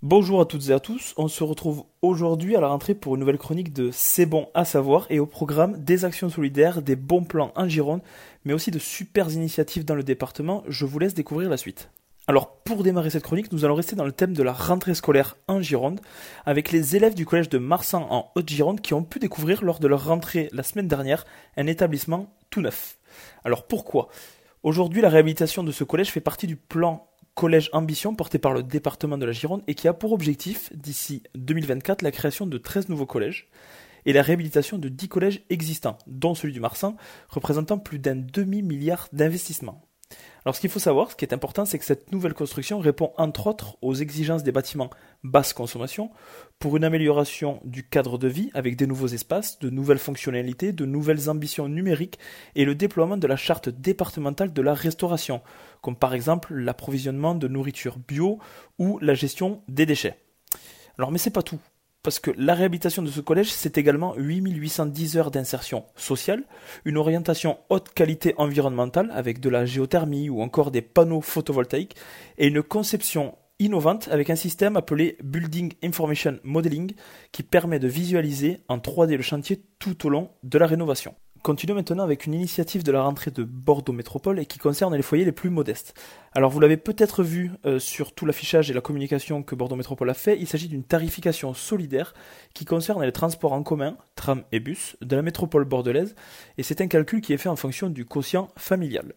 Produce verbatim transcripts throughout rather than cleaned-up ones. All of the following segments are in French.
Bonjour à toutes et à tous, on se retrouve aujourd'hui à la rentrée pour une nouvelle chronique de C'est bon à savoir et au programme des actions solidaires, des bons plans en Gironde, mais aussi de super initiatives dans le département. Je vous laisse découvrir la suite. Alors pour démarrer cette chronique, nous allons rester dans le thème de la rentrée scolaire en Gironde, avec les élèves du collège de Marsan en Haute-Gironde qui ont pu découvrir lors de leur rentrée la semaine dernière un établissement tout neuf. Alors pourquoi ? Aujourd'hui, la réhabilitation de ce collège fait partie du plan Collège Ambition porté par le département de la Gironde et qui a pour objectif, d'ici deux mille vingt-quatre, la création de treize nouveaux collèges et la réhabilitation de dix collèges existants, dont celui du Marsan, représentant plus d'un demi-milliard d'investissements. Alors ce qu'il faut savoir, ce qui est important, c'est que cette nouvelle construction répond entre autres aux exigences des bâtiments basse consommation pour une amélioration du cadre de vie avec des nouveaux espaces, de nouvelles fonctionnalités, de nouvelles ambitions numériques et le déploiement de la charte départementale de la restauration, comme par exemple l'approvisionnement de nourriture bio ou la gestion des déchets. Alors mais c'est pas tout. Parce que la réhabilitation de ce collège, c'est également huit mille huit cent dix heures d'insertion sociale, une orientation haute qualité environnementale avec de la géothermie ou encore des panneaux photovoltaïques et une conception innovante avec un système appelé Building Information Modeling qui permet de visualiser en trois D le chantier tout au long de la rénovation. Continuons maintenant avec une initiative de la rentrée de Bordeaux Métropole et qui concerne les foyers les plus modestes. Alors vous l'avez peut-être vu euh, sur tout l'affichage et la communication que Bordeaux Métropole a fait, il s'agit d'une tarification solidaire qui concerne les transports en commun, tram et bus, de la métropole bordelaise et c'est un calcul qui est fait en fonction du quotient familial.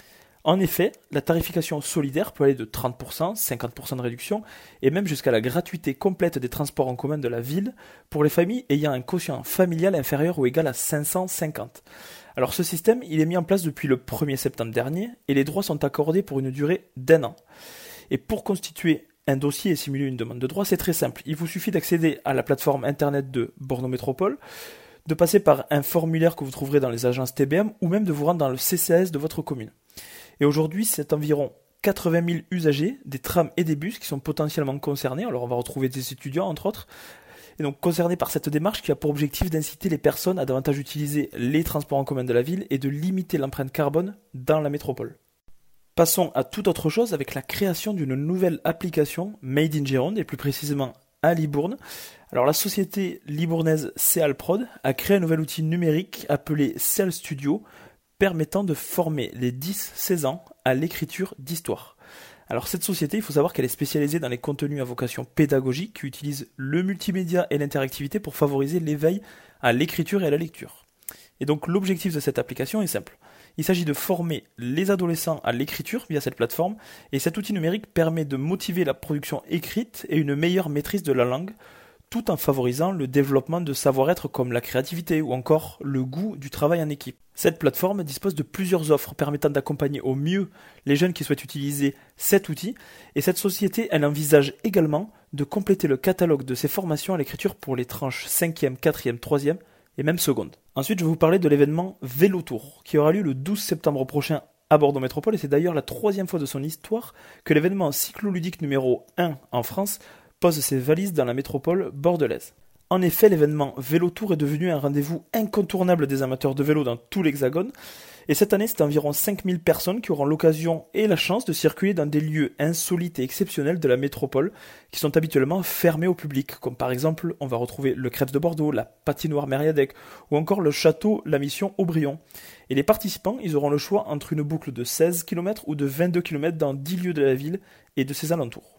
En effet, la tarification solidaire peut aller de trente pour cent, cinquante pour cent de réduction et même jusqu'à la gratuité complète des transports en commun de la ville pour les familles ayant un quotient familial inférieur ou égal à cinq cent cinquante. Alors ce système, il est mis en place depuis le premier septembre dernier et les droits sont accordés pour une durée d'un an. Et pour constituer un dossier et simuler une demande de droit, c'est très simple. Il vous suffit d'accéder à la plateforme internet de Bordeaux Métropole, de passer par un formulaire que vous trouverez dans les agences T B M ou même de vous rendre dans le C C A S de votre commune. Et aujourd'hui, c'est environ quatre-vingt mille usagers des trams et des bus qui sont potentiellement concernés. Alors on va retrouver des étudiants entre autres. Et donc concernés par cette démarche qui a pour objectif d'inciter les personnes à davantage utiliser les transports en commun de la ville et de limiter l'empreinte carbone dans la métropole. Passons à toute autre chose avec la création d'une nouvelle application Made in Gironde et plus précisément à Libourne. Alors la société libournaise Cealprod a créé un nouvel outil numérique appelé Ceal Studio permettant de former les dix seize ans à l'écriture d'histoire. Alors cette société, il faut savoir qu'elle est spécialisée dans les contenus à vocation pédagogique qui utilisent le multimédia et l'interactivité pour favoriser l'éveil à l'écriture et à la lecture. Et donc l'objectif de cette application est simple. Il s'agit de former les adolescents à l'écriture via cette plateforme et cet outil numérique permet de motiver la production écrite et une meilleure maîtrise de la langue tout en favorisant le développement de savoir-être comme la créativité ou encore le goût du travail en équipe. Cette plateforme dispose de plusieurs offres permettant d'accompagner au mieux les jeunes qui souhaitent utiliser cet outil et cette société, elle envisage également de compléter le catalogue de ses formations à l'écriture pour les tranches cinquième, quatrième, troisième et même seconde. Ensuite, je vais vous parler de l'événement Vélo Tour qui aura lieu le douze septembre prochain à Bordeaux Métropole et c'est d'ailleurs la troisième fois de son histoire que l'événement cycloludique numéro un en France pose ses valises dans la métropole bordelaise. En effet, l'événement Vélo Tour est devenu un rendez-vous incontournable des amateurs de vélo dans tout l'Hexagone. Et cette année, c'est environ cinq mille personnes qui auront l'occasion et la chance de circuler dans des lieux insolites et exceptionnels de la métropole qui sont habituellement fermés au public. Comme par exemple, on va retrouver le Crêpes de Bordeaux, la patinoire Mériadec ou encore le château La Mission Aubryon. Et les participants, ils auront le choix entre une boucle de seize kilomètres ou de vingt-deux kilomètres dans dix lieux de la ville et de ses alentours.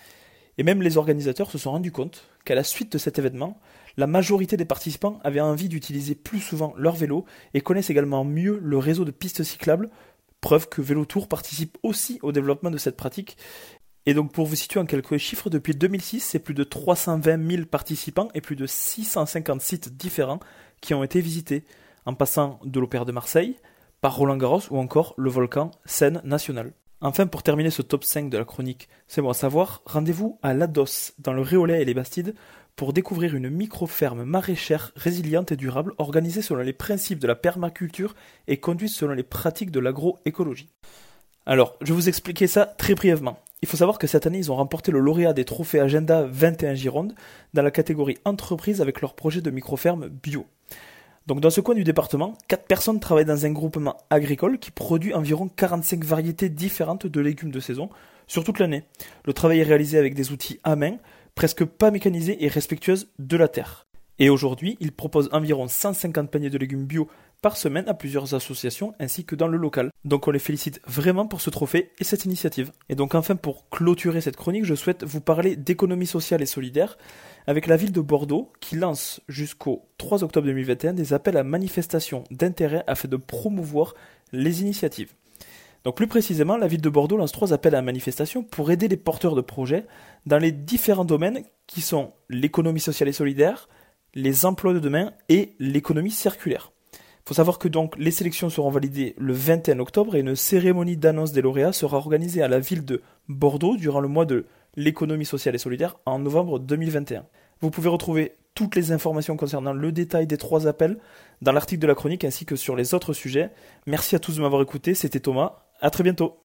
Et même les organisateurs se sont rendus compte qu'à la suite de cet événement, la majorité des participants avaient envie d'utiliser plus souvent leur vélo et connaissent également mieux le réseau de pistes cyclables, preuve que Vélo Tour participe aussi au développement de cette pratique. Et donc pour vous situer en quelques chiffres, depuis deux mille six, c'est plus de trois cent vingt mille participants et plus de six cent cinquante sites différents qui ont été visités, en passant de l'Opéra de Marseille, par Roland-Garros ou encore le volcan Seine National. Enfin, pour terminer ce top cinq de la chronique, c'est bon à savoir, rendez-vous à Lados, dans le Réolais et les Bastides, pour découvrir une micro-ferme maraîchère résiliente et durable organisée selon les principes de la permaculture et conduite selon les pratiques de l'agroécologie. Alors, je vais vous expliquer ça très brièvement. Il faut savoir que cette année, ils ont remporté le lauréat des trophées Agenda vingt et un Gironde dans la catégorie entreprise avec leur projet de micro-ferme bio. Donc dans ce coin du département, quatre personnes travaillent dans un groupement agricole qui produit environ quarante-cinq variétés différentes de légumes de saison, sur toute l'année. Le travail est réalisé avec des outils à main, presque pas mécanisés et respectueuses de la terre. Et aujourd'hui, ils proposent environ cent cinquante paniers de légumes bio par semaine à plusieurs associations ainsi que dans le local. Donc on les félicite vraiment pour ce trophée et cette initiative. Et donc enfin pour clôturer cette chronique, je souhaite vous parler d'économie sociale et solidaire avec la ville de Bordeaux qui lance jusqu'au trois octobre deux mille vingt et un des appels à manifestation d'intérêt afin de promouvoir les initiatives. Donc plus précisément, la ville de Bordeaux lance trois appels à manifestation pour aider les porteurs de projets dans les différents domaines qui sont l'économie sociale et solidaire, les emplois de demain et l'économie circulaire. Il faut savoir que donc les sélections seront validées le vingt et un octobre et une cérémonie d'annonce des lauréats sera organisée à la ville de Bordeaux durant le mois de l'économie sociale et solidaire en novembre deux mille vingt et un. Vous pouvez retrouver toutes les informations concernant le détail des trois appels dans l'article de la chronique ainsi que sur les autres sujets. Merci à tous de m'avoir écouté, c'était Thomas, à très bientôt.